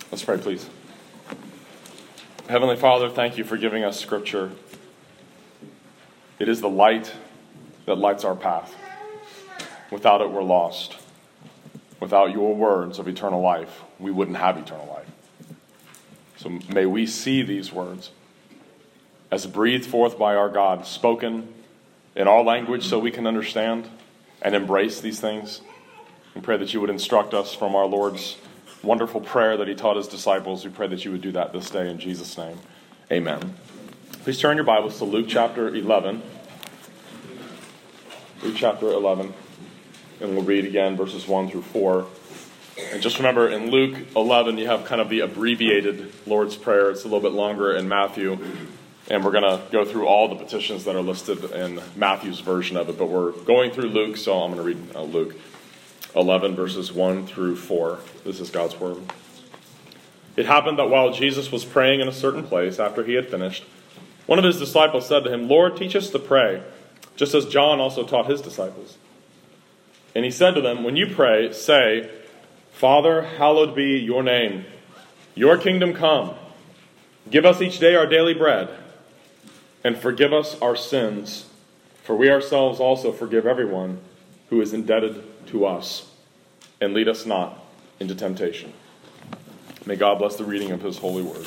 Let's pray, please. Heavenly Father, thank you for giving us Scripture. It is the light that lights our path. Without it, we're lost. Without your words of eternal life, we wouldn't have eternal life. So may we see these words as breathed forth by our God, spoken in our language so we can understand and embrace these things. We pray that you would instruct us from our Lord's wonderful prayer that he taught his disciples. We pray that you would do that this day in Jesus' name. Amen. Please turn your Bibles to Luke chapter 11. Luke chapter 11. And we'll read again verses 1 through 4. And just remember, in Luke 11, you have kind of the abbreviated Lord's Prayer. It's a little bit longer in Matthew. And we're going to go through all the petitions that are listed in Matthew's version of it. But we're going through Luke, so I'm going to read Luke 11, verses 1 through 4. This is God's word. It happened that while Jesus was praying in a certain place, after he had finished, one of his disciples said to him, "Lord, teach us to pray, just as John also taught his disciples." And he said to them, "When you pray, say, 'Father, hallowed be your name. Your kingdom come. Give us each day our daily bread. And forgive us our sins, for we ourselves also forgive everyone who is indebted to us. And lead us not into temptation.'" May God bless the reading of his holy word.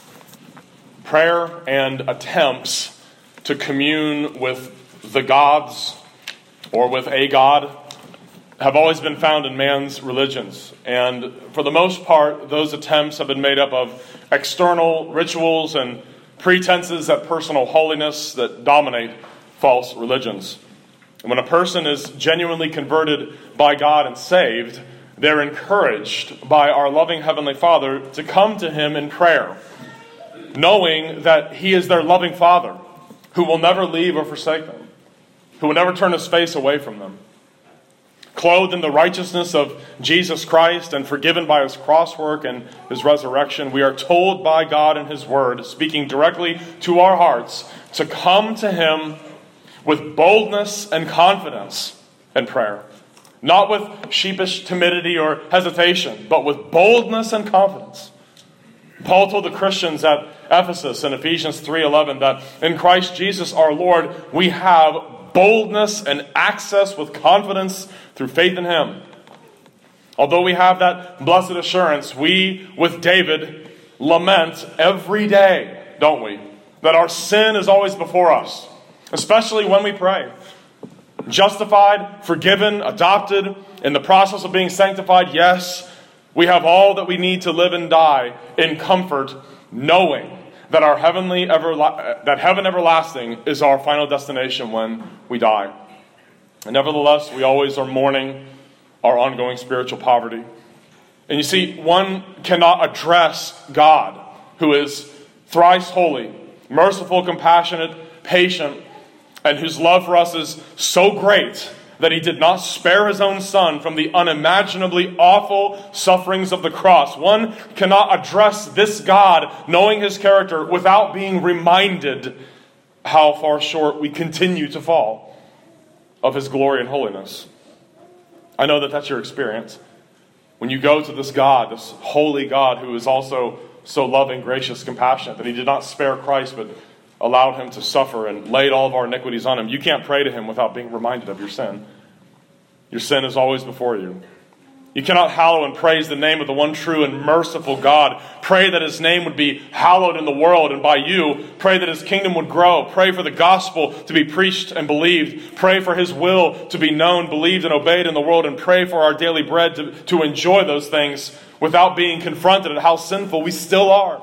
Prayer and attempts to commune with the gods or with a god have always been found in man's religions. And for the most part, those attempts have been made up of external rituals and pretenses at personal holiness that dominate false religions. And when a person is genuinely converted by God and saved, they're encouraged by our loving Heavenly Father to come to him in prayer, knowing that he is their loving Father who will never leave or forsake them, who will never turn his face away from them. Clothed in the righteousness of Jesus Christ and forgiven by his cross work and his resurrection, we are told by God in his word, speaking directly to our hearts, to come to him with boldness and confidence and prayer. Not with sheepish timidity or hesitation, but with boldness and confidence. Paul told the Christians at Ephesus in Ephesians 3:11 that in Christ Jesus our Lord we have boldness and access with confidence through faith in him. Although we have that blessed assurance, we, with David, lament every day, don't we? That our sin is always before us, especially when we pray. Justified, forgiven, adopted, in the process of being sanctified, yes, we have all that we need to live and die in comfort, knowing that our that heaven everlasting is our final destination when we die. And nevertheless, we always are mourning our ongoing spiritual poverty. And you see, one cannot address God, who is thrice holy, merciful, compassionate, patient, and whose love for us is so great that he did not spare his own son from the unimaginably awful sufferings of the cross. One cannot address this God, knowing his character, without being reminded how far short we continue to fall of his glory and holiness. I know that that's your experience. When you go to this God, this holy God, who is also so loving, gracious, compassionate, that he did not spare Christ, but allowed him to suffer and laid all of our iniquities on him. You can't pray to him without being reminded of your sin. Your sin is always before you. You cannot hallow and praise the name of the one true and merciful God. Pray that his name would be hallowed in the world and by you. Pray that his kingdom would grow. Pray for the gospel to be preached and believed. Pray for his will to be known, believed, and obeyed in the world. And pray for our daily bread to enjoy those things without being confronted at how sinful we still are.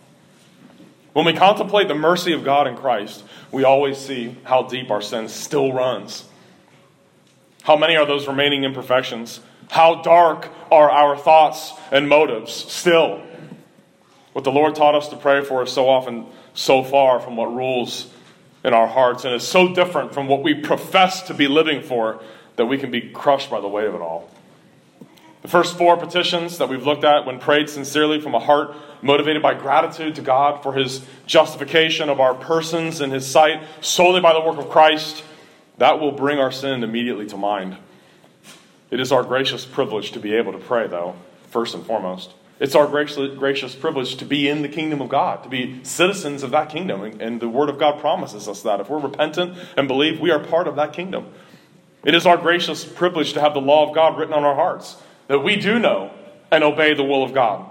When we contemplate the mercy of God in Christ, we always see how deep our sin still runs. How many are those remaining imperfections? How dark are our thoughts and motives still? What the Lord taught us to pray for is so often so far from what rules in our hearts, and is so different from what we profess to be living for that we can be crushed by the weight of it all. The first four petitions that we've looked at, when prayed sincerely from a heart motivated by gratitude to God for his justification of our persons in his sight solely by the work of Christ, that will bring our sin immediately to mind. It is our gracious privilege to be able to pray, though, first and foremost. It's our gracious privilege to be in the kingdom of God, to be citizens of that kingdom. And the Word of God promises us that. If we're repentant and believe, we are part of that kingdom. It is our gracious privilege to have the law of God written on our hearts, that we do know and obey the will of God.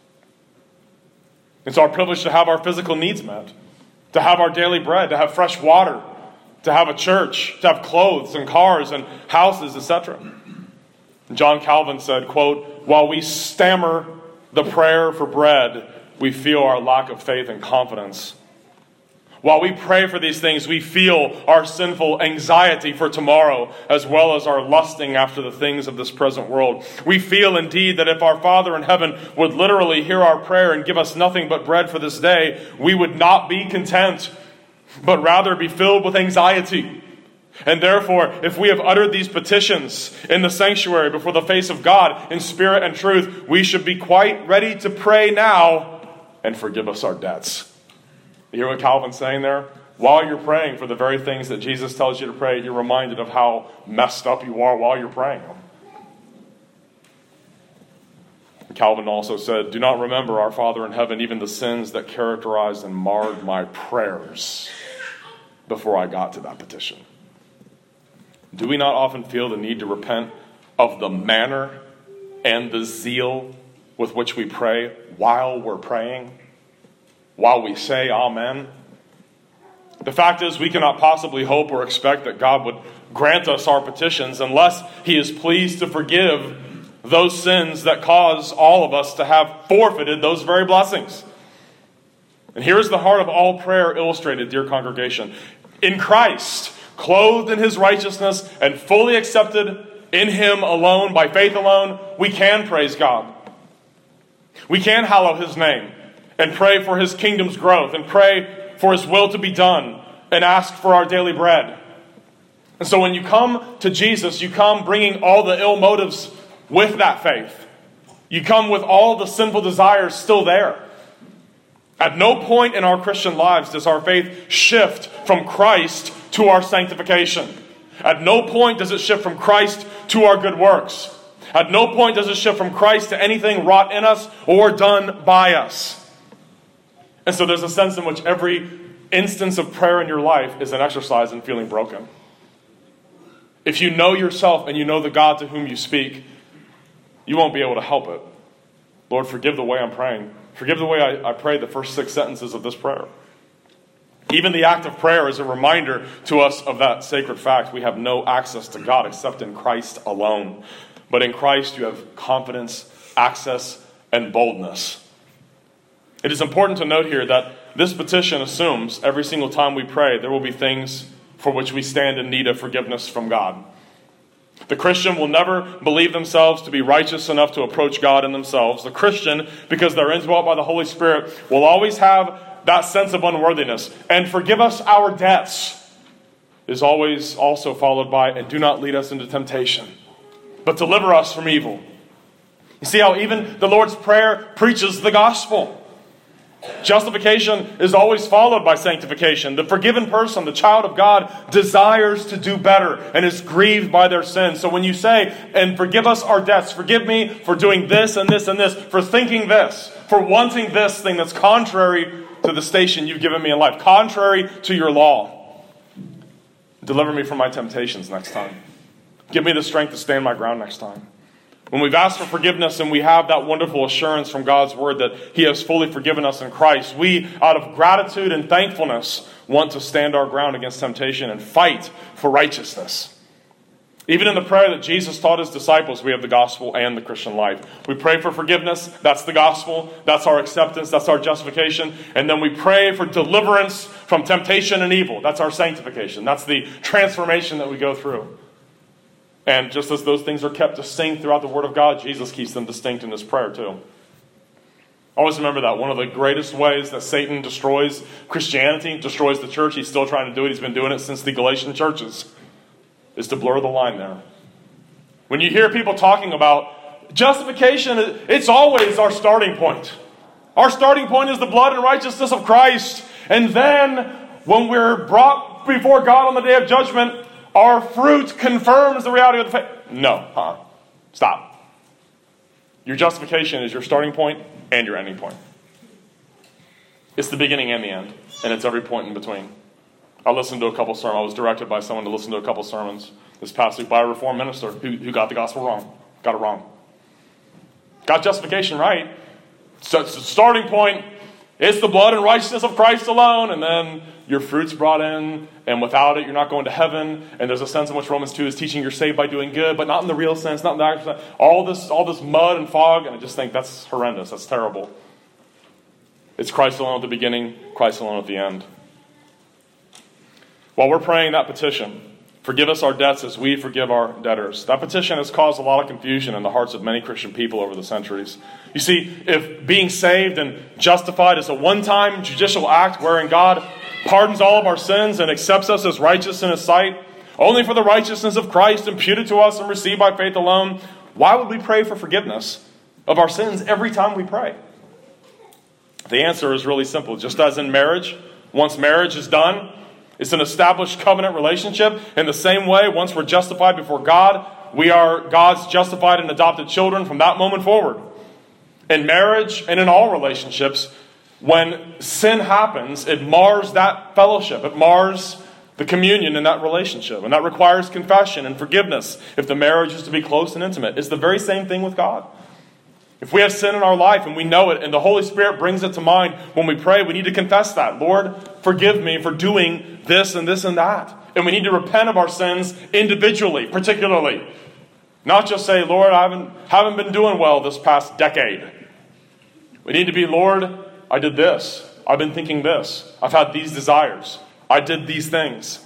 It's our privilege to have our physical needs met, to have our daily bread, to have fresh water, to have a church, to have clothes and cars and houses, etc. John Calvin said, quote, "While we stammer the prayer for bread, we feel our lack of faith and confidence. While we pray for these things, we feel our sinful anxiety for tomorrow, as well as our lusting after the things of this present world. We feel indeed that if our Father in heaven would literally hear our prayer and give us nothing but bread for this day, we would not be content, but rather be filled with anxiety. And therefore, if we have uttered these petitions in the sanctuary before the face of God in spirit and truth, we should be quite ready to pray now and forgive us our debts." You hear what Calvin's saying there? While you're praying for the very things that Jesus tells you to pray, you're reminded of how messed up you are while you're praying them. Calvin also said, "Do not remember, our Father in heaven, even the sins that characterized and marred my prayers before I got to that petition." Do we not often feel the need to repent of the manner and the zeal with which we pray while we're praying? While we say amen? The fact is, we cannot possibly hope or expect that God would grant us our petitions unless He is pleased to forgive those sins that cause all of us to have forfeited those very blessings. And here's the heart of all prayer illustrated, dear congregation. In Christ, clothed in His righteousness and fully accepted in Him alone, by faith alone, we can praise God. We can hallow His name and pray for His kingdom's growth and pray for His will to be done and ask for our daily bread. And so when you come to Jesus, you come bringing all the ill motives with that faith. You come with all the sinful desires still there. At no point in our Christian lives does our faith shift from Christ to our sanctification. At no point does it shift from Christ to our good works. At no point does it shift from Christ to anything wrought in us or done by us. And so there's a sense in which every instance of prayer in your life is an exercise in feeling broken. If you know yourself and you know the God to whom you speak, you won't be able to help it. Lord, forgive the way I'm praying. Forgive the way I prayed the first 6 sentences of this prayer. Even the act of prayer is a reminder to us of that sacred fact. We have no access to God except in Christ alone. But in Christ you have confidence, access, and boldness. It is important to note here that this petition assumes every single time we pray there will be things for which we stand in need of forgiveness from God. The Christian will never believe themselves to be righteous enough to approach God in themselves. The Christian, because they're indwelt by the Holy Spirit, will always have that sense of unworthiness. And forgive us our debts is always also followed by, and do not lead us into temptation, but deliver us from evil. You see how even the Lord's Prayer preaches the gospel. Justification is always followed by sanctification. The forgiven person, the child of God, desires to do better and is grieved by their sins. So when you say, and forgive us our debts, forgive me for doing this and this and this, for thinking this, for wanting this thing that's contrary to the station you've given me in life, contrary to your law. Deliver me from my temptations next time. Give me the strength to stand my ground next time. When we've asked for forgiveness and we have that wonderful assurance from God's word that He has fully forgiven us in Christ, we, out of gratitude and thankfulness, want to stand our ground against temptation and fight for righteousness. Even in the prayer that Jesus taught His disciples, we have the gospel and the Christian life. We pray for forgiveness, that's the gospel, that's our acceptance, that's our justification. And then we pray for deliverance from temptation and evil, that's our sanctification, that's the transformation that we go through. And just as those things are kept distinct throughout the Word of God, Jesus keeps them distinct in His prayer too. Always remember that one of the greatest ways that Satan destroys Christianity, destroys the church, he's still trying to do it, he's been doing it since the Galatian churches, is to blur the line there. When you hear people talking about justification, it's always our starting point. Our starting point is the blood and righteousness of Christ. And then, when we're brought before God on the day of judgment, our fruit confirms the reality of the faith. No, stop. Your justification is your starting point and your ending point. It's the beginning and the end, and it's every point in between. I listened to a couple sermons. I was directed by someone to listen to a couple sermons this past week by a Reformed minister who got the gospel wrong. Got it wrong. Got justification right. So it's the starting point. It's the blood and righteousness of Christ alone, and then your fruit's brought in, and without it, you're not going to heaven. And there's a sense in which Romans 2 is teaching you're saved by doing good, but not in the real sense, not in the actual sense. All this mud and fog, and I just think that's horrendous. That's terrible. It's Christ alone at the beginning, Christ alone at the end. While we're praying that petition, forgive us our debts as we forgive our debtors, that petition has caused a lot of confusion in the hearts of many Christian people over the centuries. You see, if being saved and justified is a one-time judicial act wherein God pardons all of our sins and accepts us as righteous in His sight, only for the righteousness of Christ imputed to us and received by faith alone, why would we pray for forgiveness of our sins every time we pray? The answer is really simple. Just as in marriage, once marriage is done, it's an established covenant relationship. In the same way, once we're justified before God, we are God's justified and adopted children from that moment forward. In marriage and in all relationships, when sin happens, it mars that fellowship. It mars the communion in that relationship. And that requires confession and forgiveness if the marriage is to be close and intimate. It's the very same thing with God. If we have sin in our life and we know it and the Holy Spirit brings it to mind when we pray, we need to confess that. Lord, forgive me for doing this and this and that. And we need to repent of our sins individually, particularly. Not just say, Lord, I haven't been doing well this past decade. We need to be, Lord, I did this. I've been thinking this. I've had these desires. I did these things.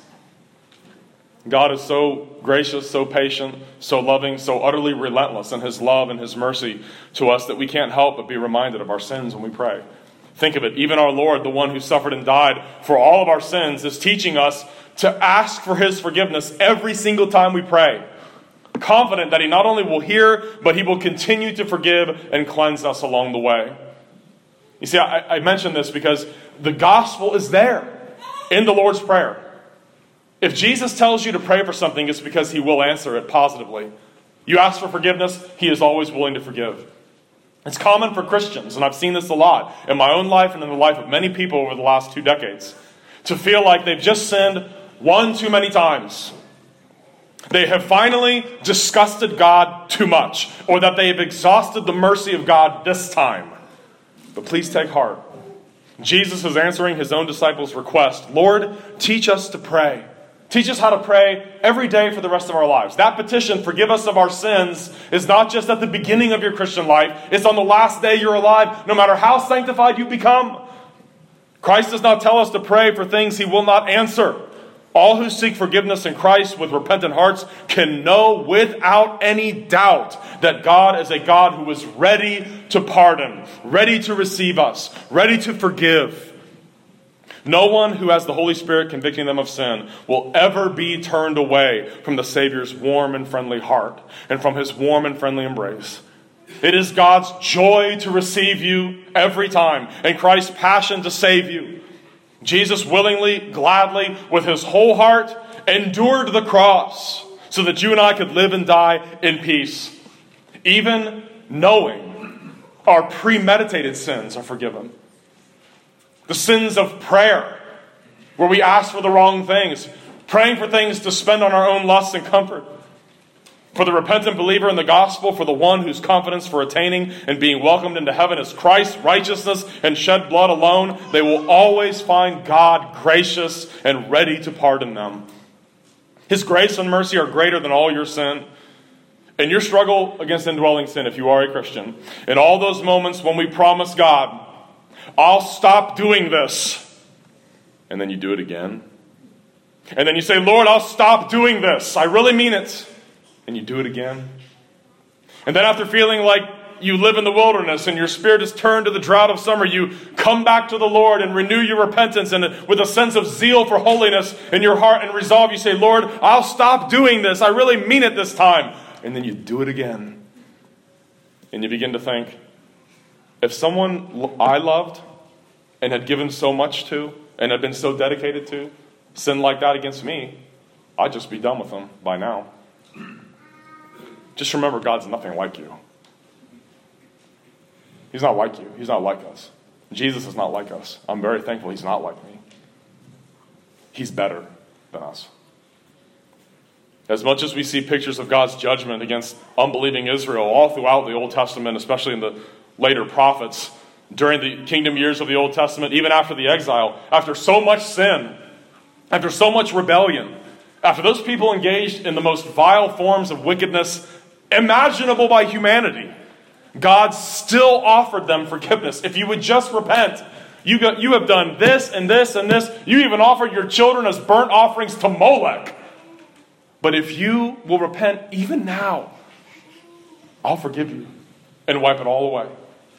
God is so gracious, so patient, so loving, so utterly relentless in His love and His mercy to us that we can't help but be reminded of our sins when we pray. Think of it. Even our Lord, the one who suffered and died for all of our sins, is teaching us to ask for His forgiveness every single time we pray. Confident that He not only will hear, but He will continue to forgive and cleanse us along the way. You see, I mention this because the gospel is there in the Lord's Prayer. If Jesus tells you to pray for something, it's because He will answer it positively. You ask for forgiveness, He is always willing to forgive. It's common for Christians, and I've seen this a lot in my own life and in the life of many people over the last 2 decades, to feel like they've just sinned one too many times. They have finally disgusted God too much, or that they have exhausted the mercy of God this time. But please take heart. Jesus is answering His own disciples' request. Lord, teach us to pray. Teach us how to pray every day for the rest of our lives. That petition, forgive us of our sins, is not just at the beginning of your Christian life. It's on the last day you're alive, no matter how sanctified you become. Christ does not tell us to pray for things He will not answer. All who seek forgiveness in Christ with repentant hearts can know without any doubt that God is a God who is ready to pardon, ready to receive us, ready to forgive. No one who has the Holy Spirit convicting them of sin will ever be turned away from the Savior's warm and friendly heart and from His warm and friendly embrace. It is God's joy to receive you every time and Christ's passion to save you. Jesus willingly, gladly, with His whole heart, endured the cross so that you and I could live and die in peace. Even knowing our premeditated sins are forgiven. The sins of prayer, where we ask for the wrong things, praying for things to spend on our own lusts and comfort. For the repentant believer in the gospel, for the one whose confidence for attaining and being welcomed into heaven is Christ's righteousness and shed blood alone, they will always find God gracious and ready to pardon them. His grace and mercy are greater than all your sin. In your struggle against indwelling sin, if you are a Christian, in all those moments when we promise God, I'll stop doing this. And then you do it again. And then you say, Lord, I'll stop doing this. I really mean it. And you do it again. And then after feeling like you live in the wilderness and your spirit is turned to the drought of summer, you come back to the Lord and renew your repentance, and with a sense of zeal for holiness in your heart and resolve, you say, Lord, I'll stop doing this. I really mean it this time. And then you do it again. And you begin to think, if someone I loved and had given so much to and had been so dedicated to sin like that against me, I'd just be done with them by now. Just remember, God's nothing like you. He's not like you. He's not like us. Jesus is not like us. I'm very thankful he's not like me. He's better than us. As much as we see pictures of God's judgment against unbelieving Israel all throughout the Old Testament, especially in the later prophets, during the kingdom years of the Old Testament, even after the exile, after so much sin, after so much rebellion, after those people engaged in the most vile forms of wickedness imaginable by humanity, God still offered them forgiveness. If you would just repent, you have done this and this and this. You even offered your children as burnt offerings to Molech. But if you will repent even now, I'll forgive you and wipe it all away.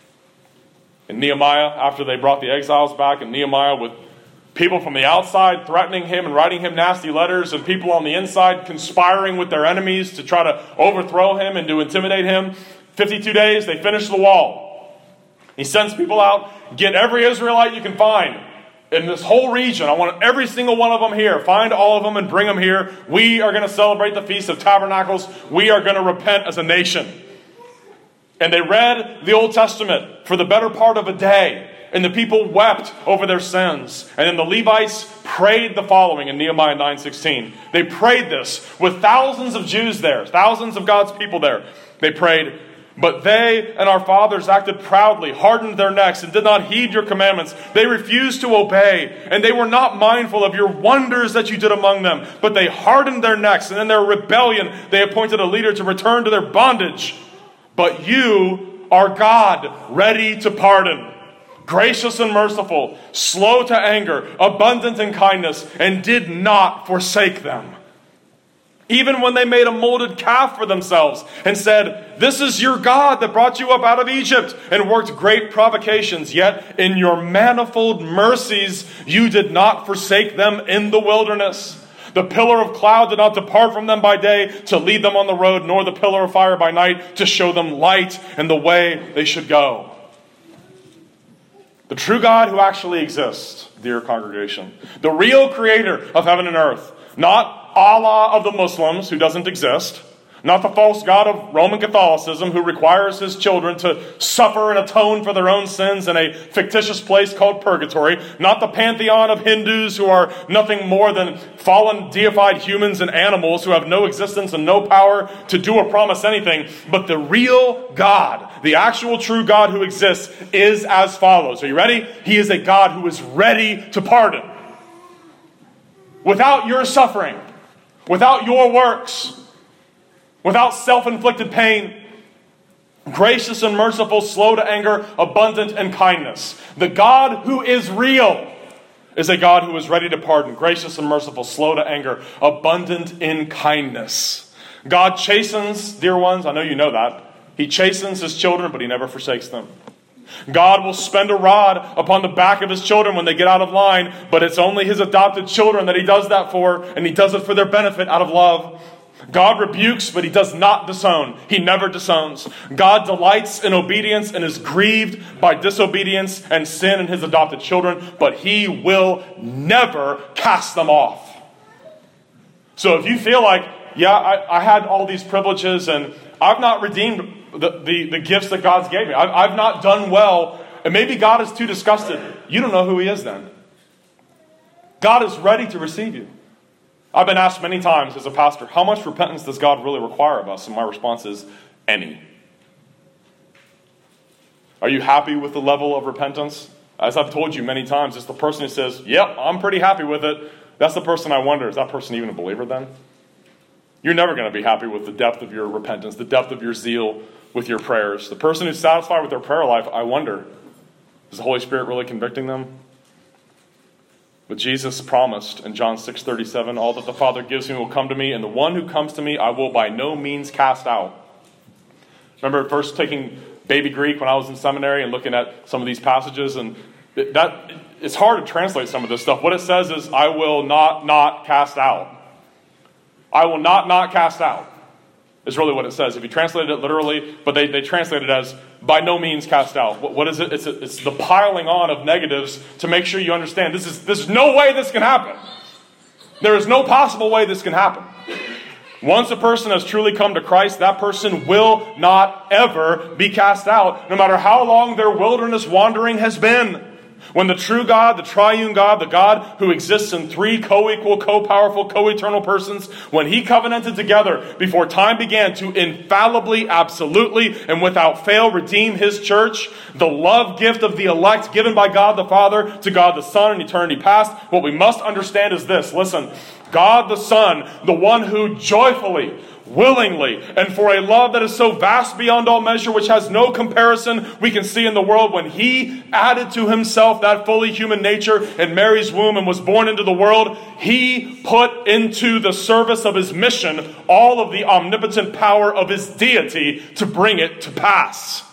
And Nehemiah, after they brought the exiles back, and Nehemiah with people from the outside threatening him and writing him nasty letters, and people on the inside conspiring with their enemies to try to overthrow him and to intimidate him. 52 days, they finish the wall. He sends people out, get every Israelite you can find in this whole region. I want every single one of them here. Find all of them and bring them here. We are going to celebrate the Feast of Tabernacles. We are going to repent as a nation. And they read the Old Testament for the better part of a day. And the people wept over their sins. And then the Levites prayed the following in Nehemiah 9:16. They prayed this with thousands of Jews there, thousands of God's people there. They prayed, "But they and our fathers acted proudly, hardened their necks, and did not heed your commandments. They refused to obey, and they were not mindful of your wonders that you did among them. But they hardened their necks, and in their rebellion they appointed a leader to return to their bondage. But you are God, ready to pardon, gracious and merciful, slow to anger, abundant in kindness, and did not forsake them. Even when they made a molded calf for themselves and said, 'This is your God that brought you up out of Egypt,' and worked great provocations, yet in your manifold mercies you did not forsake them in the wilderness. The pillar of cloud did not depart from them by day to lead them on the road, nor the pillar of fire by night to show them light and the way they should go." The true God who actually exists, dear congregation, the real creator of heaven and earth, not Allah of the Muslims, who doesn't exist, not the false god of Roman Catholicism, who requires his children to suffer and atone for their own sins in a fictitious place called purgatory, not the pantheon of Hindus who are nothing more than fallen deified humans and animals who have no existence and no power to do or promise anything, but the real God, the actual true God who exists, is as follows. Are you ready? He is a God who is ready to pardon. Without your suffering, without your works, without self-inflicted pain, gracious and merciful, slow to anger, abundant in kindness. The God who is real is a God who is ready to pardon, gracious and merciful, slow to anger, abundant in kindness. God chastens, dear ones, I know you know that. He chastens his children, but he never forsakes them. God will spend a rod upon the back of his children when they get out of line, but it's only his adopted children that he does that for, and he does it for their benefit out of love. God rebukes, but he does not disown. He never disowns. God delights in obedience and is grieved by disobedience and sin in his adopted children, but he will never cast them off. So if you feel like, yeah, I had all these privileges and I've not redeemed the gifts that God's gave me, I've not done well, and maybe God is too disgusted, you don't know who he is then. God is ready to receive you. I've been asked many times as a pastor, how much repentance does God really require of us? And my response is, any. Are you happy with the level of repentance? As I've told you many times, it's the person who says, yep, I'm pretty happy with it. That's the person I wonder, is that person even a believer then? You're never going to be happy with the depth of your repentance, the depth of your zeal with your prayers. The person who's satisfied with their prayer life, I wonder, is the Holy Spirit really convicting them? But Jesus promised in John 6:37, all that the Father gives me will come to me, and the one who comes to me I will by no means cast out. Remember first taking baby Greek when I was in seminary and looking at some of these passages, and it's hard to translate some of this stuff. What it says is, I will not cast out. I will not cast out is really what it says. If you translated it literally, but they translate it as by no means cast out. What is it? It's the piling on of negatives to make sure you understand there's no way this can happen. There is no possible way this can happen. Once a person has truly come to Christ, that person will not ever be cast out, no matter how long their wilderness wandering has been. When the true God, the triune God, the God who exists in three co-equal, co-powerful, co-eternal persons, when He covenanted together before time began to infallibly, absolutely, and without fail redeem His church, the love gift of the elect given by God the Father to God the Son in eternity past, what we must understand is this. Listen, God the Son, the one who joyfully, willingly, and for a love that is so vast beyond all measure, which has no comparison we can see in the world, when He added to Himself that fully human nature in Mary's womb and was born into the world, He put into the service of His mission all of the omnipotent power of His deity to bring it to pass.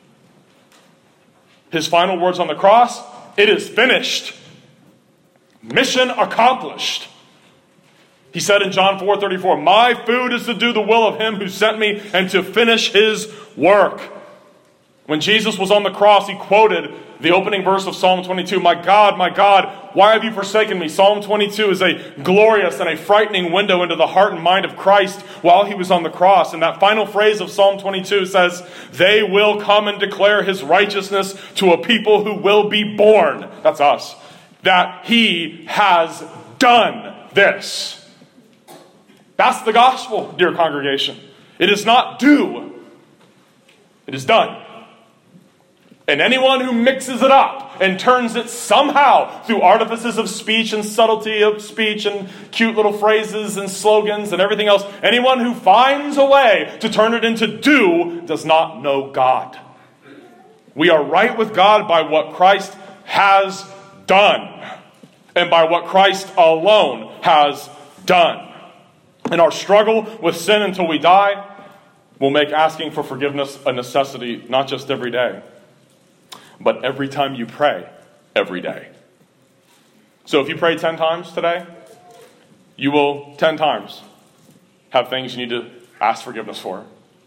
His final words on the cross, "It is finished." Mission accomplished. He said in John 4:34, "My food is to do the will of Him who sent me and to finish His work." When Jesus was on the cross, He quoted the opening verse of Psalm 22, my God, why have you forsaken me?" Psalm 22 is a glorious and a frightening window into the heart and mind of Christ while He was on the cross. And that final phrase of Psalm 22 says, "They will come and declare His righteousness to a people who will be born." That's us. That He has done this. That's the gospel, dear congregation. It is not do. It is done. And anyone who mixes it up and turns it somehow through artifices of speech and subtlety of speech and cute little phrases and slogans and everything else, anyone who finds a way to turn it into do does not know God. We are right with God by what Christ has done and by what Christ alone has done. And our struggle with sin until we die will make asking for forgiveness a necessity, not just every day, but every time you pray, every day. So if you pray 10 times today, you will 10 times have things you need to ask forgiveness for.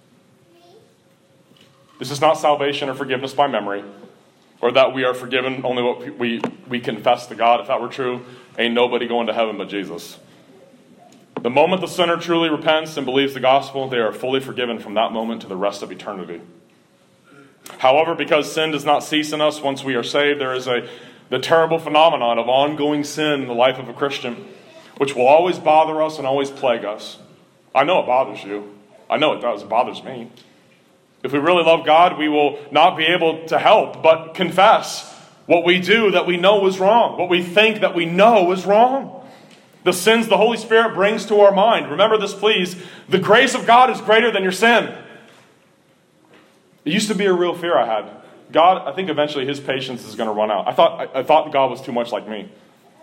This is not salvation or forgiveness by memory, or that we are forgiven only what we confess to God. If that were true, ain't nobody going to heaven but Jesus. The moment the sinner truly repents and believes the gospel, they are fully forgiven from that moment to the rest of eternity. However, because sin does not cease in us once we are saved, there is the terrible phenomenon of ongoing sin in the life of a Christian, which will always bother us and always plague us. I know it bothers you. I know it does. It bothers me. If we really love God, we will not be able to help but confess what we do that we know is wrong, what we think that we know is wrong. The sins the Holy Spirit brings to our mind. Remember this, please. The grace of God is greater than your sin. It used to be a real fear I had. God, I think eventually His patience is going to run out. I thought God was too much like me.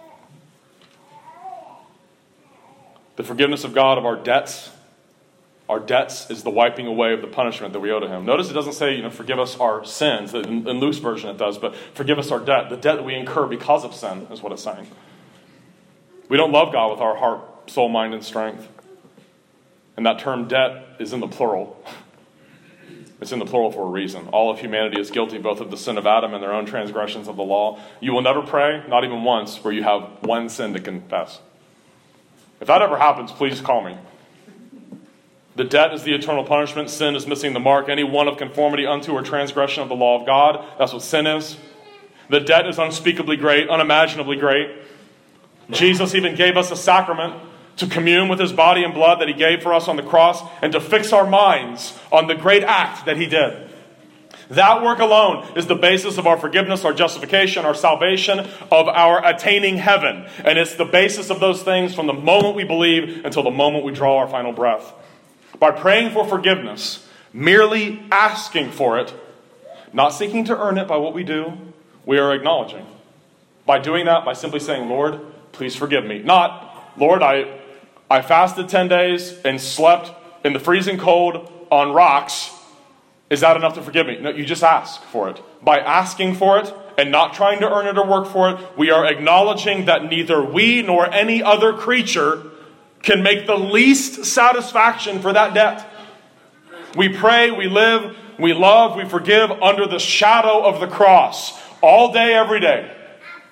The forgiveness of God of our debts is the wiping away of the punishment that we owe to Him. Notice it doesn't say, forgive us our sins. In Luke's version it does, but forgive us our debt. The debt that we incur because of sin is what it's saying. We don't love God with our heart, soul, mind, and strength. And that term debt is in the plural. It's in the plural for a reason. All of humanity is guilty both of the sin of Adam and their own transgressions of the law. You will never pray, not even once, where you have one sin to confess. If that ever happens, please call me. The debt is the eternal punishment. Sin is missing the mark. Any one of conformity unto or transgression of the law of God. That's what sin is. The debt is unspeakably great, unimaginably great. Jesus even gave us a sacrament to commune with His body and blood that He gave for us on the cross and to fix our minds on the great act that He did. That work alone is the basis of our forgiveness, our justification, our salvation, of our attaining heaven. And it's the basis of those things from the moment we believe until the moment we draw our final breath. By praying for forgiveness, merely asking for it, not seeking to earn it by what we do, we are acknowledging. By doing that, by simply saying, Lord, please forgive me. Not, Lord, I fasted 10 days and slept in the freezing cold on rocks. Is that enough to forgive me? No, you just ask for it. By asking for it and not trying to earn it or work for it, we are acknowledging that neither we nor any other creature can make the least satisfaction for that debt. We pray, we live, we love, we forgive under the shadow of the cross all day, every day.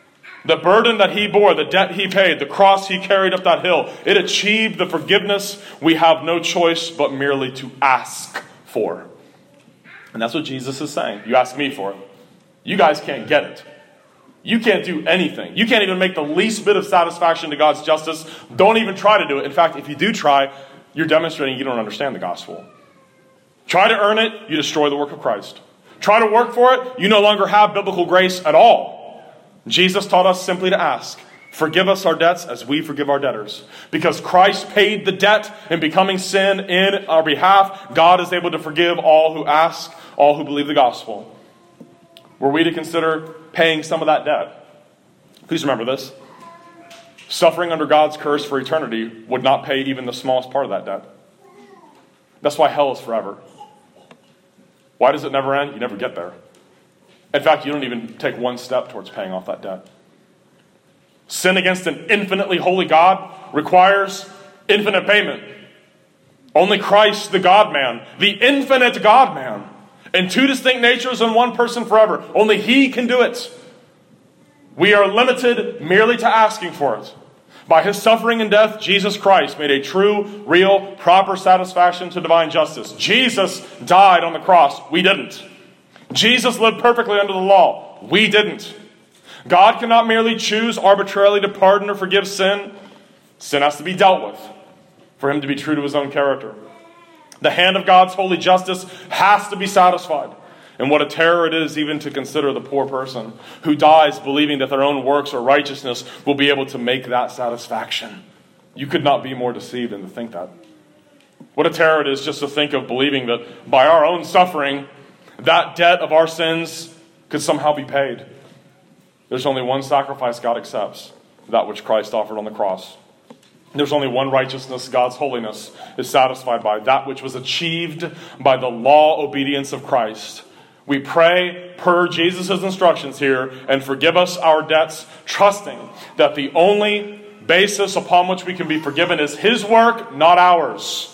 The burden that he bore, the debt he paid, the cross he carried up that hill, it achieved the forgiveness we have no choice but merely to ask for. And that's what Jesus is saying. You ask me for it. You guys can't get it. You can't do anything. You can't even make the least bit of satisfaction to God's justice. Don't even try to do it. In fact, if you do try, you're demonstrating you don't understand the gospel. Try to earn it, you destroy the work of Christ. Try to work for it, you no longer have biblical grace at all. Jesus taught us simply to ask. Forgive us our debts as we forgive our debtors. Because Christ paid the debt in becoming sin in our behalf, God is able to forgive all who ask, all who believe the gospel. Were we to consider paying some of that debt? Please remember this. Suffering under God's curse for eternity would not pay even the smallest part of that debt. That's why hell is forever. Why does it never end? You never get there. In fact, you don't even take one step towards paying off that debt. Sin against an infinitely holy God requires infinite payment. Only Christ, the God-man, the infinite God-man, in two distinct natures in one person forever, only He can do it. We are limited merely to asking for it. By His suffering and death, Jesus Christ made a true, real, proper satisfaction to divine justice. Jesus died on the cross. We didn't. Jesus lived perfectly under the law. We didn't. God cannot merely choose arbitrarily to pardon or forgive sin. Sin has to be dealt with for Him to be true to His own character. The hand of God's holy justice has to be satisfied. And what a terror it is even to consider the poor person who dies believing that their own works or righteousness will be able to make that satisfaction. You could not be more deceived than to think that. What a terror it is just to think of believing that by our own suffering, that debt of our sins could somehow be paid. There's only one sacrifice God accepts, that which Christ offered on the cross. There's only one righteousness God's holiness is satisfied by, that which was achieved by the law obedience of Christ. We pray per Jesus' instructions here and forgive us our debts, trusting that the only basis upon which we can be forgiven is His work, not ours.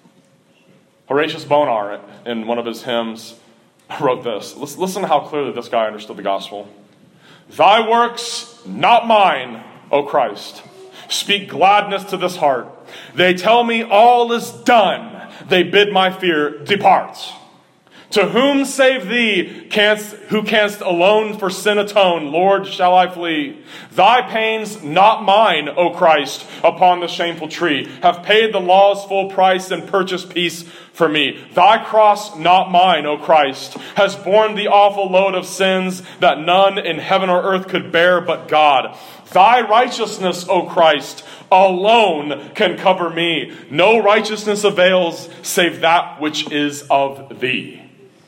Horatius Bonar, in one of his hymns, wrote this. Listen to how clearly this guy understood the gospel. Thy works, not mine, O Christ. Speak gladness to this heart. They tell me all is done. They bid my fear depart. To whom save thee, who canst alone for sin atone, Lord, shall I flee? Thy pains, not mine, O Christ, upon the shameful tree, have paid the law's full price and purchased peace for me. Thy cross, not mine, O Christ, has borne the awful load of sins that none in heaven or earth could bear but God. Thy righteousness, O Christ, alone can cover me. No righteousness avails save that which is of thee.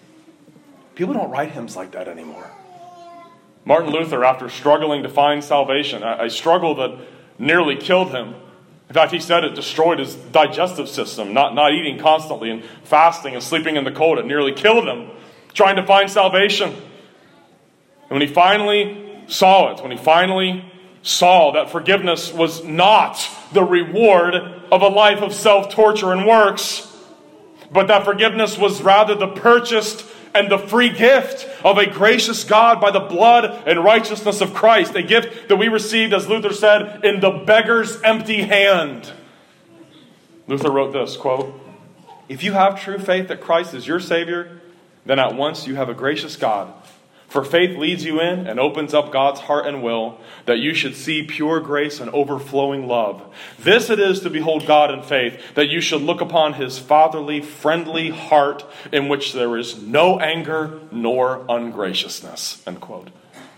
People don't write hymns like that anymore. Martin Luther, after struggling to find salvation, a struggle that nearly killed him. In fact, he said it destroyed his digestive system, not eating constantly and fasting and sleeping in the cold. It nearly killed him, trying to find salvation. And when he finally saw it, when he finally saw that forgiveness was not the reward of a life of self-torture and works, but that forgiveness was rather the purchased and the free gift of a gracious God by the blood and righteousness of Christ. A gift that we received, as Luther said, in the beggar's empty hand. Luther wrote this, quote, if you have true faith that Christ is your Savior, then at once you have a gracious God. For faith leads you in and opens up God's heart and will, that you should see pure grace and overflowing love. This it is to behold God in faith, that you should look upon His fatherly, friendly heart, in which there is no anger nor ungraciousness. End quote.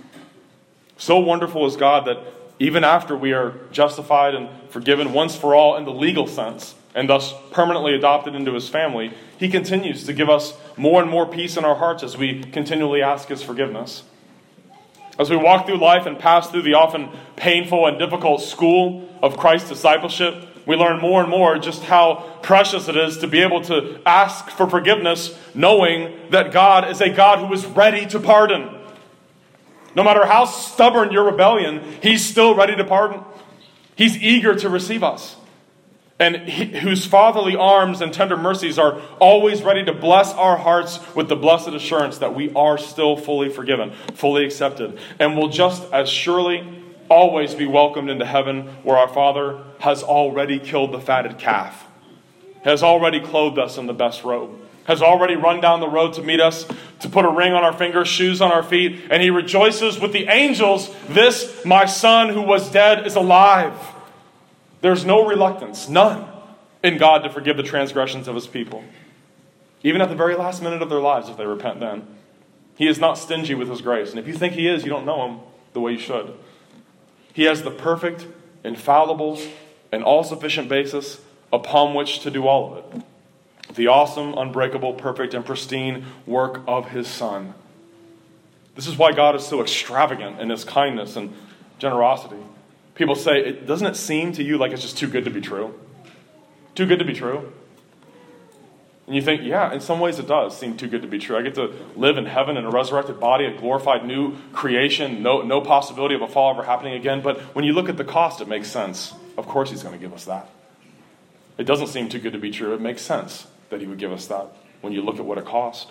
So wonderful is God that even after we are justified and forgiven once for all in the legal sense, and thus permanently adopted into His family, He continues to give us more and more peace in our hearts as we continually ask His forgiveness. As we walk through life and pass through the often painful and difficult school of Christ's discipleship, we learn more and more just how precious it is to be able to ask for forgiveness, knowing that God is a God who is ready to pardon. No matter how stubborn your rebellion, He's still ready to pardon. He's eager to receive us. And whose fatherly arms and tender mercies are always ready to bless our hearts with the blessed assurance that we are still fully forgiven, fully accepted, and will just as surely always be welcomed into heaven, where our Father has already killed the fatted calf, has already clothed us in the best robe, has already run down the road to meet us, to put a ring on our finger, shoes on our feet, and he rejoices with the angels, "This, my son who was dead, is alive." There's no reluctance, none, in God to forgive the transgressions of his people. Even at the very last minute of their lives, if they repent then. He is not stingy with his grace. And if you think he is, you don't know him the way you should. He has the perfect, infallible, and all-sufficient basis upon which to do all of it. The awesome, unbreakable, perfect, and pristine work of his Son. This is why God is so extravagant in his kindness and generosity. People say, doesn't it seem to you like it's just too good to be true? Too good to be true? And you think, yeah, in some ways it does seem too good to be true. I get to live in heaven in a resurrected body, a glorified new creation, no possibility of a fall ever happening again. But when you look at the cost, it makes sense. Of course he's going to give us that. It doesn't seem too good to be true. It makes sense that he would give us that when you look at what it cost.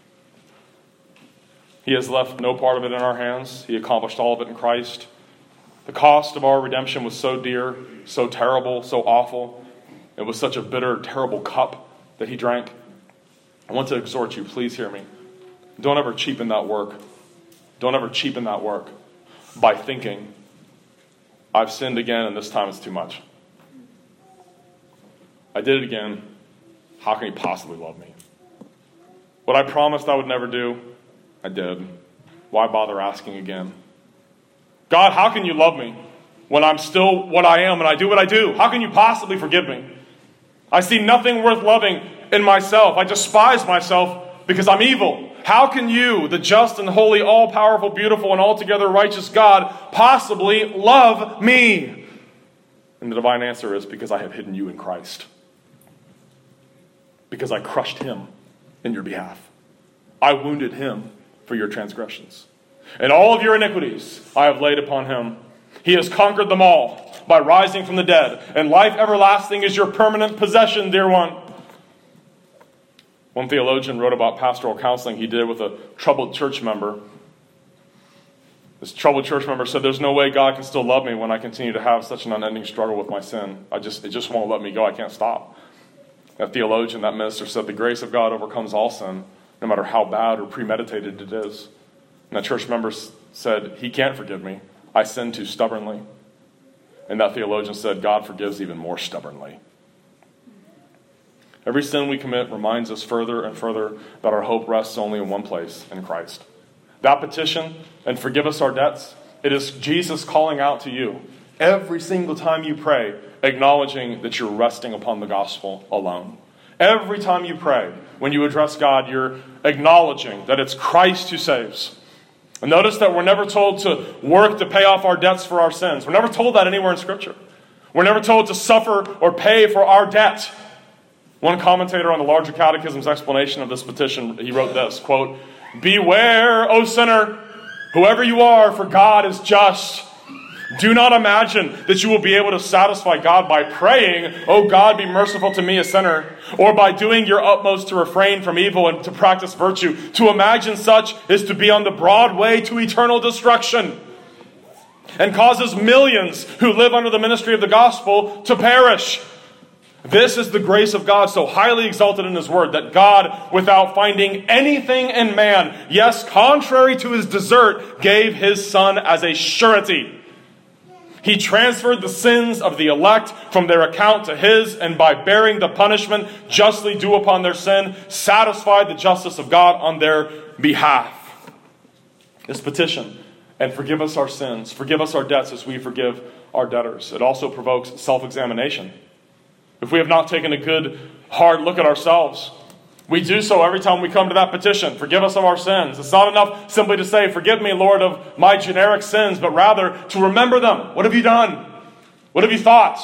He has left no part of it in our hands. He accomplished all of it in Christ. The cost of our redemption was so dear, so terrible, so awful. It was such a bitter, terrible cup that he drank. I want to exhort you, please hear me. Don't ever cheapen that work. Don't ever cheapen that work by thinking, I've sinned again and this time it's too much. I did it again. How can he possibly love me? What I promised I would never do, I did. Why bother asking again? God, how can you love me when I'm still what I am and I do what I do? How can you possibly forgive me? I see nothing worth loving in myself. I despise myself because I'm evil. How can you, the just and holy, all-powerful, beautiful, and altogether righteous God, possibly love me? And the divine answer is because I have hidden you in Christ. Because I crushed him in your behalf. I wounded him for your transgressions. And all of your iniquities I have laid upon him. He has conquered them all by rising from the dead. And life everlasting is your permanent possession, dear one. One theologian wrote about pastoral counseling he did with a troubled church member. This troubled church member said, there's no way God can still love me when I continue to have such an unending struggle with my sin. It just won't let me go. I can't stop. That theologian, that minister said, the grace of God overcomes all sin, no matter how bad or premeditated it is. And that church member said, he can't forgive me. I sin too stubbornly. And that theologian said, God forgives even more stubbornly. Every sin we commit reminds us further and further that our hope rests only in one place, in Christ. That petition, and forgive us our debts, it is Jesus calling out to you every single time you pray, acknowledging that you're resting upon the gospel alone. Every time you pray, when you address God, you're acknowledging that it's Christ who saves. And notice that we're never told to work to pay off our debts for our sins. We're never told that anywhere in Scripture. We're never told to suffer or pay for our debt. One commentator on the Larger Catechism's explanation of this petition, he wrote this, quote, beware, O sinner, whoever you are, for God is just. Do not imagine that you will be able to satisfy God by praying, "Oh God, be merciful to me, a sinner," or by doing your utmost to refrain from evil and to practice virtue. To imagine such is to be on the broad way to eternal destruction and causes millions who live under the ministry of the gospel to perish. This is the grace of God so highly exalted in his word that God, without finding anything in man, yes, contrary to his desert, gave his Son as a surety. He transferred the sins of the elect from their account to his, and by bearing the punishment justly due upon their sin, satisfied the justice of God on their behalf. This petition, and forgive us our sins, forgive us our debts as we forgive our debtors. It also provokes self-examination. If we have not taken a good, hard look at ourselves, we do so every time we come to that petition. Forgive us of our sins. It's not enough simply to say, forgive me, Lord, of my generic sins, but rather to remember them. What have you done? What have you thought?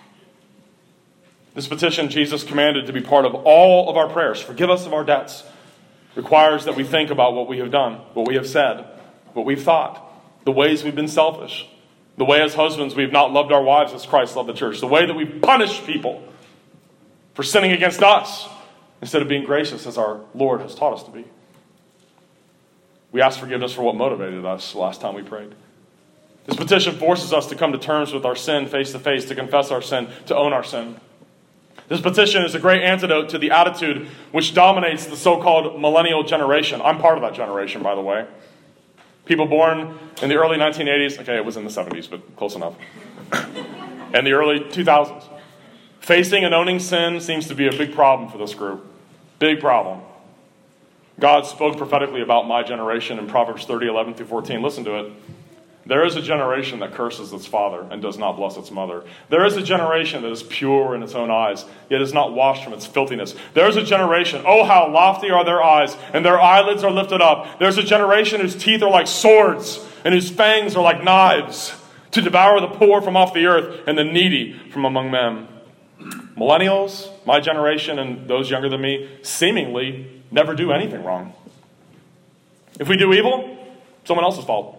This petition, Jesus commanded to be part of all of our prayers. Forgive us of our debts. Requires that we think about what we have done, what we have said, what we've thought, the ways we've been selfish, the way as husbands we've not loved our wives as Christ loved the church, the way that we've punished people for sinning against us, instead of being gracious as our Lord has taught us to be. We ask forgiveness for what motivated us last time we prayed. This petition forces us to come to terms with our sin face to face, to confess our sin, to own our sin. This petition is a great antidote to the attitude which dominates the so-called millennial generation. I'm part of that generation, by the way. People born in the early 1980s, okay, it was in the 70s, but close enough, and the early 2000s. Facing and owning sin seems to be a big problem for this group. Big problem. God spoke prophetically about my generation in Proverbs 30:11-14. Listen to it. There is a generation that curses its father and does not bless its mother. There is a generation that is pure in its own eyes, yet is not washed from its filthiness. There is a generation, oh how lofty are their eyes, and their eyelids are lifted up. There's a generation whose teeth are like swords, and whose fangs are like knives, to devour the poor from off the earth and the needy from among men. Millennials, my generation, and those younger than me, seemingly never do anything wrong. If we do evil, someone else's fault.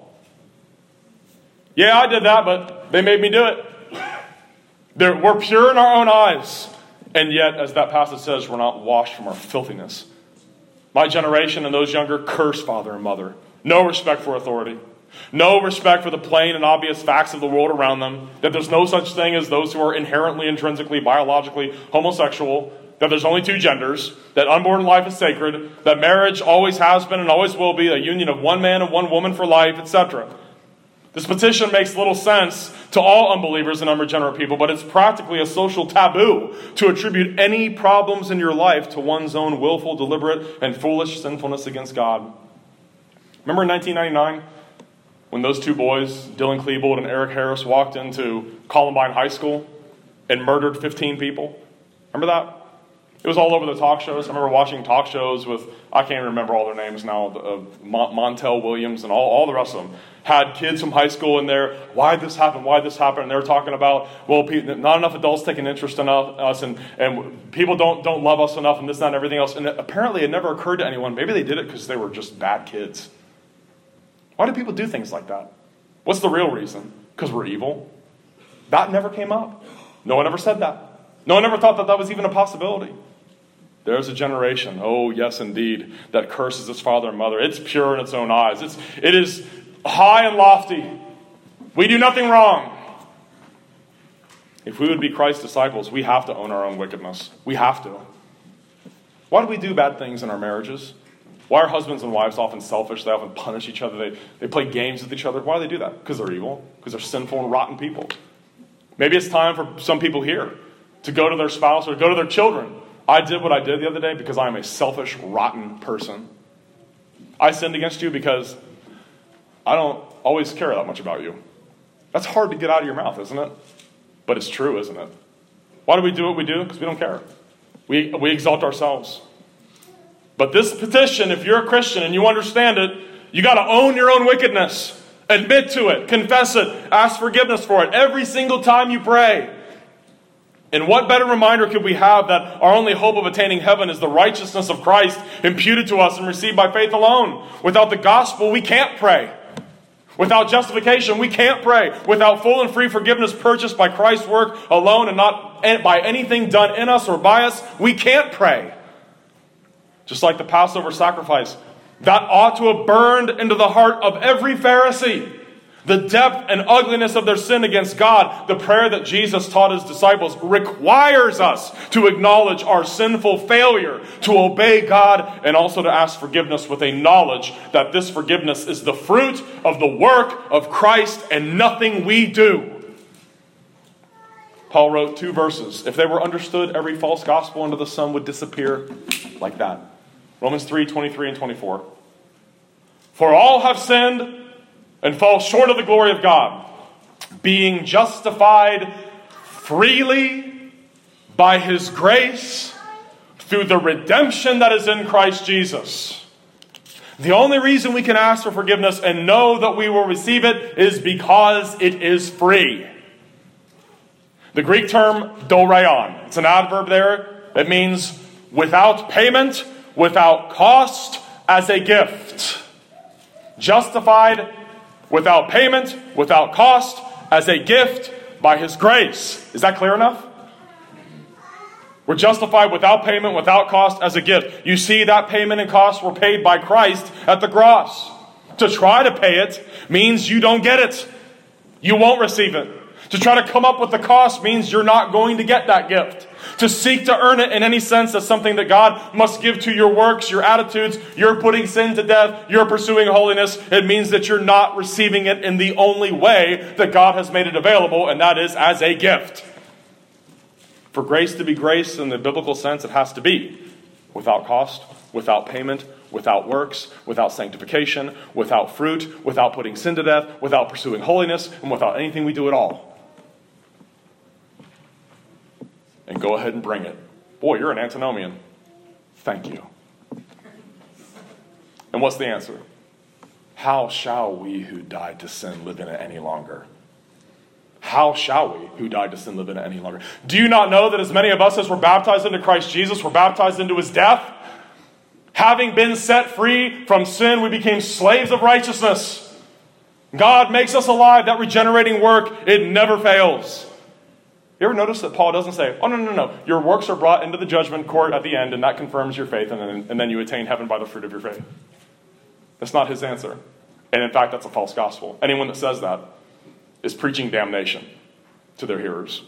Yeah, I did that, but they made me do it. We're pure in our own eyes. And yet, as that passage says, we're not washed from our filthiness. My generation and those younger curse father and mother. No respect for authority. No respect for the plain and obvious facts of the world around them. That there's no such thing as those who are inherently, intrinsically, biologically homosexual. That there's only two genders. That unborn life is sacred. That marriage always has been and always will be a union of one man and one woman for life, etc. This petition makes little sense to all unbelievers and unregenerate people, but it's practically a social taboo to attribute any problems in your life to one's own willful, deliberate, and foolish sinfulness against God. Remember in 1999, when those two boys, Dylan Klebold and Eric Harris, walked into Columbine High School and murdered 15 people? Remember that? It was all over the talk shows. I remember watching talk shows with, I can't even remember all their names now, Montel Williams and all the rest of them. Had kids from high school in there. Why this happened? And they were talking about, well, not enough adults take an interest in us, and people don't love us enough, and this, that, and everything else. And apparently it never occurred to anyone. Maybe they did it because they were just bad kids. Why do people do things like that? What's the real reason? Because we're evil? That never came up. No one ever said that. No one ever thought that was even a possibility. There's a generation, oh yes indeed, that curses its father and mother. It's pure in its own eyes. It is high and lofty. We do nothing wrong. If we would be Christ's disciples, we have to own our own wickedness. We have to. Why do we do bad things in our marriages? Why are husbands and wives often selfish? They often punish each other. They play games with each other. Why do they do that? Because they're evil. Because they're sinful and rotten people. Maybe it's time for some people here to go to their spouse or go to their children. I did what I did the other day because I am a selfish, rotten person. I sinned against you because I don't always care that much about you. That's hard to get out of your mouth, isn't it? But it's true, isn't it? Why do we do what we do? Because we don't care. We exalt ourselves. But this petition, if you're a Christian and you understand it, you got to own your own wickedness. Admit to it. Confess it. Ask forgiveness for it every single time you pray. And what better reminder could we have that our only hope of attaining heaven is the righteousness of Christ imputed to us and received by faith alone? Without the gospel, we can't pray. Without justification, we can't pray. Without full and free forgiveness purchased by Christ's work alone and not by anything done in us or by us, we can't pray. Just like the Passover sacrifice, that ought to have burned into the heart of every Pharisee. The depth and ugliness of their sin against God, the prayer that Jesus taught his disciples, requires us to acknowledge our sinful failure to obey God and also to ask forgiveness with a knowledge that this forgiveness is the fruit of the work of Christ and nothing we do. Paul wrote 2 verses. If they were understood, every false gospel under the sun would disappear like that. Romans 3:23 and 24. For all have sinned and fall short of the glory of God, being justified freely by his grace through the redemption that is in Christ Jesus. The only reason we can ask for forgiveness and know that we will receive it is because it is free. The Greek term doreon, it's an adverb there. It means without payment, without cost, as a gift. Justified without payment, without cost, as a gift by his grace. Is that clear enough? We're justified without payment, without cost, as a gift. You see, that payment and cost were paid by Christ at the cross. To try to pay it means you don't get it. You won't receive it. To try to come up with the cost means you're not going to get that gift. To seek to earn it in any sense as something that God must give to your works, your attitudes, you're putting sin to death, you're pursuing holiness, it means that you're not receiving it in the only way that God has made it available, and that is as a gift. For grace to be grace in the biblical sense, it has to be without cost, without payment, without works, without sanctification, without fruit, without putting sin to death, without pursuing holiness, and without anything we do at all. And go ahead and bring it. Boy, you're an antinomian. Thank you. And what's the answer? How shall we who died to sin live in it any longer? How shall we who died to sin live in it any longer? Do you not know that as many of us as were baptized into Christ Jesus were baptized into his death? Having been set free from sin, we became slaves of righteousness. God makes us alive. That regenerating work, it never fails. You ever notice that Paul doesn't say, oh, no. Your works are brought into the judgment court at the end, and that confirms your faith, and then you attain heaven by the fruit of your faith. That's not his answer. And in fact, that's a false gospel. Anyone that says that is preaching damnation to their hearers.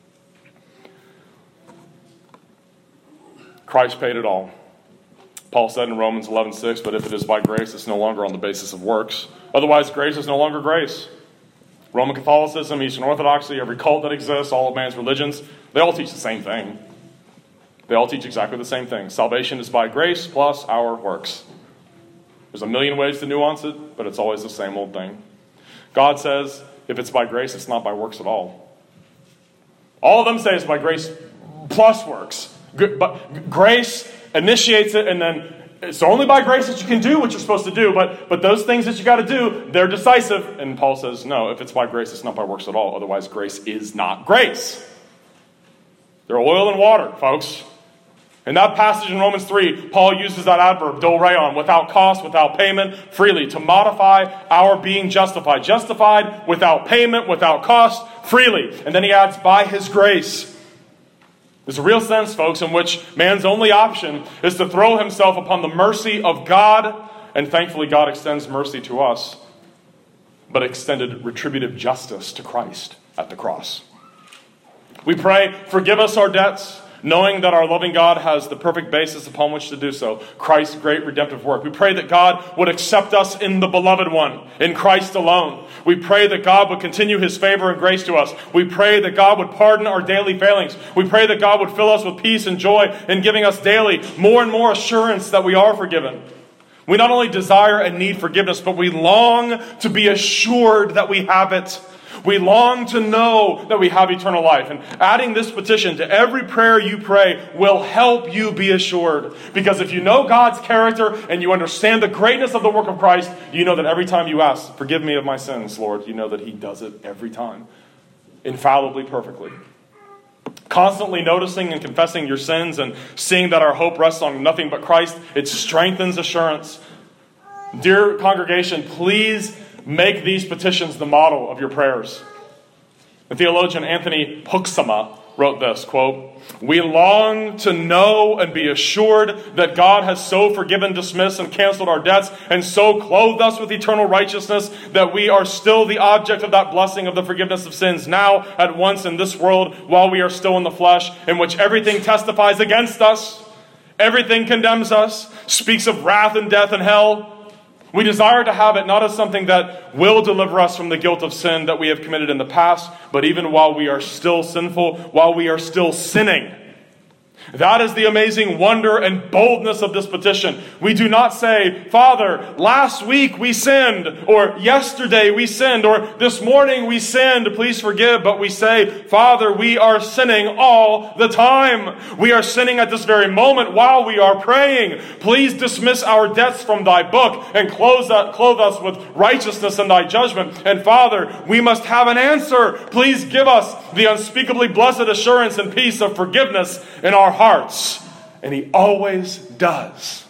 Christ paid it all. Paul said in Romans 11:6, but if it is by grace, it's no longer on the basis of works. Otherwise, grace is no longer grace. Roman Catholicism, Eastern Orthodoxy, every cult that exists, all of man's religions, they all teach the same thing. They all teach exactly the same thing. Salvation is by grace plus our works. There's a million ways to nuance it, but it's always the same old thing. God says, if it's by grace, it's not by works at all. All of them say it's by grace plus works. But grace initiates it, and then it's only by grace that you can do what you're supposed to do, but those things that you got to do, they're decisive. And Paul says, no, if it's by grace, it's not by works at all. Otherwise, grace is not grace. They're oil and water, folks. In that passage in Romans 3, Paul uses that adverb, doreon, without cost, without payment, freely, to modify our being justified. Justified without payment, without cost, freely. And then he adds, by his grace. There's a real sense, folks, in which man's only option is to throw himself upon the mercy of God, and thankfully God extends mercy to us, but extended retributive justice to Christ at the cross. We pray, forgive us our debts, knowing that our loving God has the perfect basis upon which to do so, Christ's great redemptive work. We pray that God would accept us in the beloved one, in Christ alone. We pray that God would continue his favor and grace to us. We pray that God would pardon our daily failings. We pray that God would fill us with peace and joy in giving us daily more and more assurance that we are forgiven. We not only desire and need forgiveness, but we long to be assured that we have it. We long to know that we have eternal life. And adding this petition to every prayer you pray will help you be assured. Because if you know God's character and you understand the greatness of the work of Christ, you know that every time you ask, forgive me of my sins, Lord, you know that he does it every time. Infallibly, perfectly. Constantly noticing and confessing your sins and seeing that our hope rests on nothing but Christ, it strengthens assurance. Dear congregation, please make these petitions the model of your prayers. The theologian Anthony Hoeksema wrote this, quote, we long to know and be assured that God has so forgiven, dismissed, and canceled our debts, and so clothed us with eternal righteousness that we are still the object of that blessing of the forgiveness of sins now at once in this world while we are still in the flesh, in which everything testifies against us, everything condemns us, speaks of wrath and death and hell. We desire to have it not as something that will deliver us from the guilt of sin that we have committed in the past, but even while we are still sinful, while we are still sinning. That is the amazing wonder and boldness of this petition. We do not say, Father, last week we sinned, or yesterday we sinned, or this morning we sinned, please forgive. But we say, Father, we are sinning all the time. We are sinning at this very moment while we are praying. Please dismiss our debts from thy book and clothe us with righteousness in thy judgment. And Father, we must have an answer. Please give us the unspeakably blessed assurance and peace of forgiveness in our hearts. And he always does.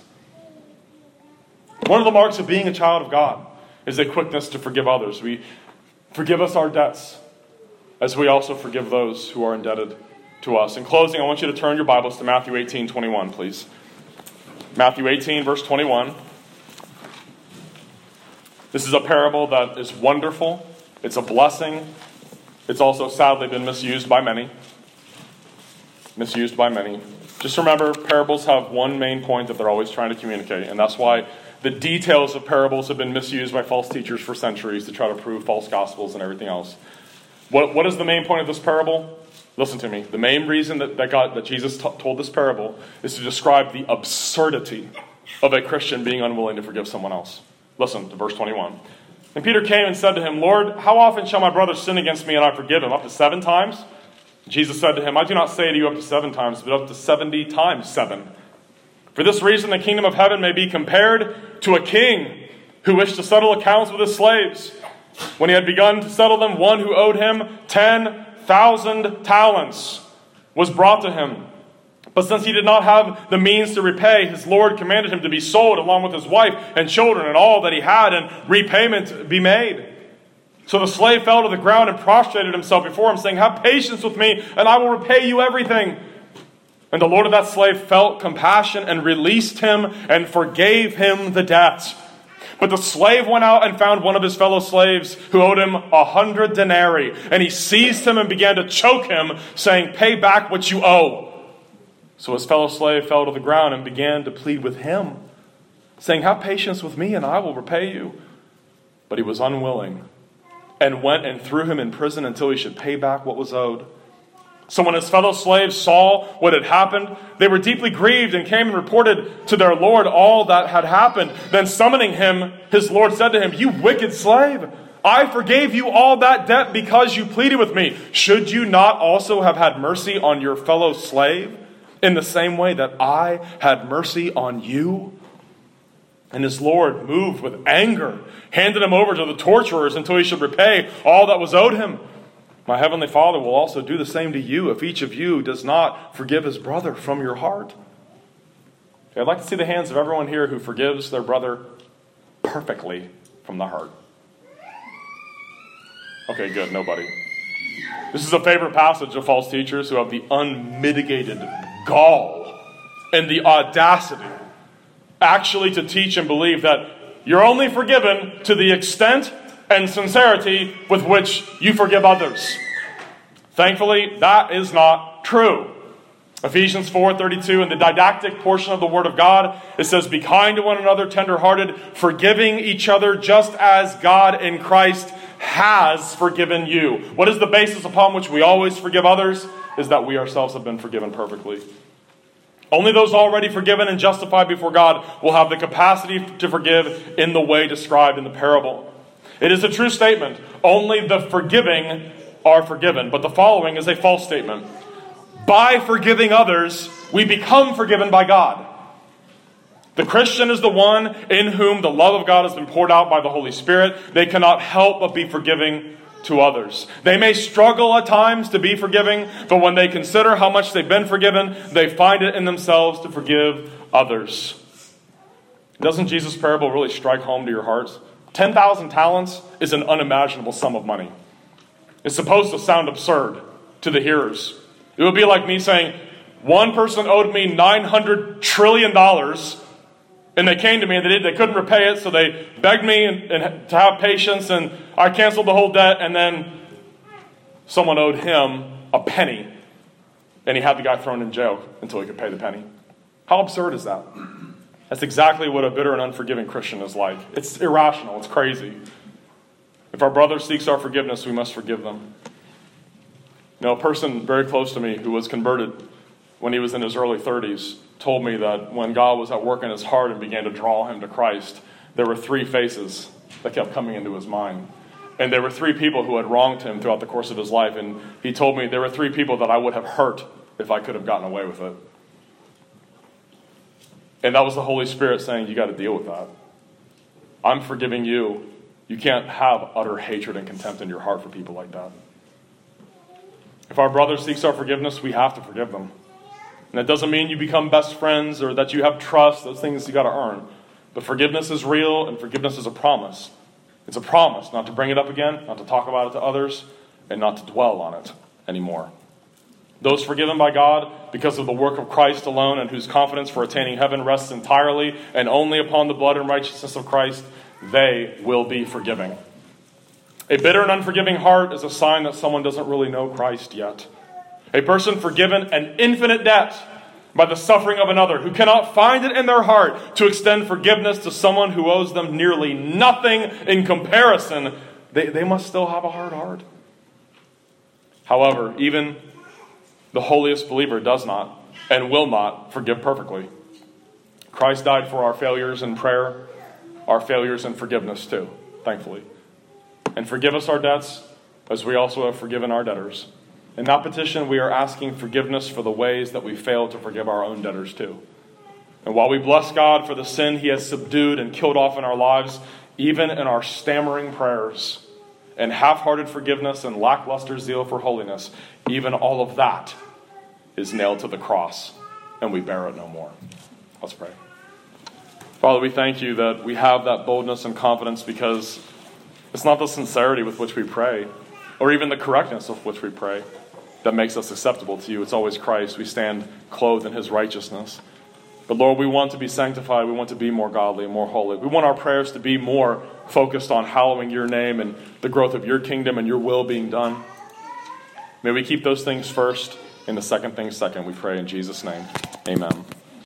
One of the marks of being a child of God is a quickness to forgive others. We forgive us our debts as we also forgive those who are indebted to us. In closing, I want you to turn your Bibles to Matthew 18:21, please. Matthew 18, verse 21. This is a parable that is wonderful. It's a blessing. It's also sadly been misused by many. Misused by many. Just remember, parables have one main point that they're always trying to communicate, and that's why the details of parables have been misused by false teachers for centuries to try to prove false gospels and everything else. What is the main point of this parable? Listen to me. The main reason that Jesus told this parable is to describe the absurdity of a Christian being unwilling to forgive someone else. Listen to verse 21. And Peter came and said to him, Lord, how often shall my brother sin against me and I forgive him? Up to 7 times? Jesus said to him, I do not say to you up to 7 times, but up to 70 times 7. For this reason the kingdom of heaven may be compared to a king who wished to settle accounts with his slaves. When he had begun to settle them, one who owed him 10,000 talents was brought to him. But since he did not have the means to repay, his Lord commanded him to be sold along with his wife and children and all that he had, and repayment be made. So the slave fell to the ground and prostrated himself before him, saying, have patience with me, and I will repay you everything. And the Lord of that slave felt compassion and released him and forgave him the debt. But the slave went out and found one of his fellow slaves who owed him 100 denarii. And he seized him and began to choke him, saying, pay back what you owe. So his fellow slave fell to the ground and began to plead with him, saying, have patience with me and I will repay you. But he was unwilling and went and threw him in prison until he should pay back what was owed. So when his fellow slaves saw what had happened, they were deeply grieved and came and reported to their Lord all that had happened. Then summoning him, his Lord said to him, you wicked slave, I forgave you all that debt because you pleaded with me. Should you not also have had mercy on your fellow slave in the same way that I had mercy on you? And his Lord, moved with anger, handed him over to the torturers until he should repay all that was owed him. My heavenly Father will also do the same to you if each of you does not forgive his brother from your heart. I'd like to see the hands of everyone here who forgives their brother perfectly from the heart. Okay, good, nobody. This is a favorite passage of false teachers who have the unmitigated gall and the audacity actually to teach and believe that you're only forgiven to the extent and sincerity with which you forgive others. Thankfully, that is not true. Ephesians 4:32, in the didactic portion of the Word of God, it says, be kind to one another, tenderhearted, forgiving each other, just as God in Christ has forgiven you. What is the basis upon which we always forgive others? Is that we ourselves have been forgiven perfectly. Only those already forgiven and justified before God will have the capacity to forgive in the way described in the parable. It is a true statement. Only the forgiving are forgiven. But the following is a false statement. By forgiving others, we become forgiven by God. The Christian is the one in whom the love of God has been poured out by the Holy Spirit. They cannot help but be forgiving to others. They may struggle at times to be forgiving, but when they consider how much they've been forgiven, they find it in themselves to forgive others. Doesn't Jesus' parable really strike home to your hearts? 10,000 talents is an unimaginable sum of money. It's supposed to sound absurd to the hearers. It would be like me saying, one person owed me $900 trillion, and they came to me and they couldn't repay it, so they begged me and to have patience, and I canceled the whole debt, and then someone owed him a penny, and he had the guy thrown in jail until he could pay the penny. How absurd is that? That's exactly what a bitter and unforgiving Christian is like. It's irrational. It's crazy. If our brother seeks our forgiveness, we must forgive them. You know, a person very close to me who was converted when he was in his early 30s told me that when God was at work in his heart and began to draw him to Christ, there were 3 faces that kept coming into his mind. And there were 3 people who had wronged him throughout the course of his life. And he told me there were 3 people that I would have hurt if I could have gotten away with it. And that was the Holy Spirit saying, you got to deal with that. I'm forgiving you. You can't have utter hatred and contempt in your heart for people like that. If our brother seeks our forgiveness, we have to forgive them. And that doesn't mean you become best friends or that you have trust. Those things you got to earn. But forgiveness is real, and forgiveness is a promise. It's a promise not to bring it up again, not to talk about it to others, and not to dwell on it anymore. Those forgiven by God because of the work of Christ alone, and whose confidence for attaining heaven rests entirely and only upon the blood and righteousness of Christ, they will be forgiving. A bitter and unforgiving heart is a sign that someone doesn't really know Christ yet. A person forgiven an infinite debt by the suffering of another, who cannot find it in their heart to extend forgiveness to someone who owes them nearly nothing in comparison, they must still have a hard heart. However, even the holiest believer does not and will not forgive perfectly. Christ died for our failures in prayer, our failures in forgiveness too, thankfully. And forgive us our debts as we also have forgiven our debtors. In that petition, we are asking forgiveness for the ways that we fail to forgive our own debtors too. And while we bless God for the sin he has subdued and killed off in our lives, even in our stammering prayers and half-hearted forgiveness and lackluster zeal for holiness, even all of that is nailed to the cross, and we bear it no more. Let's pray. Father, we thank you that we have that boldness and confidence because it's not the sincerity with which we pray, or even the correctness of which we pray, that makes us acceptable to you. It's always Christ. We stand clothed in his righteousness. But Lord, we want to be sanctified. We want to be more godly and more holy. We want our prayers to be more focused on hallowing your name and the growth of your kingdom and your will being done. May we keep those things first and the second thing second, we pray in Jesus' name. Amen.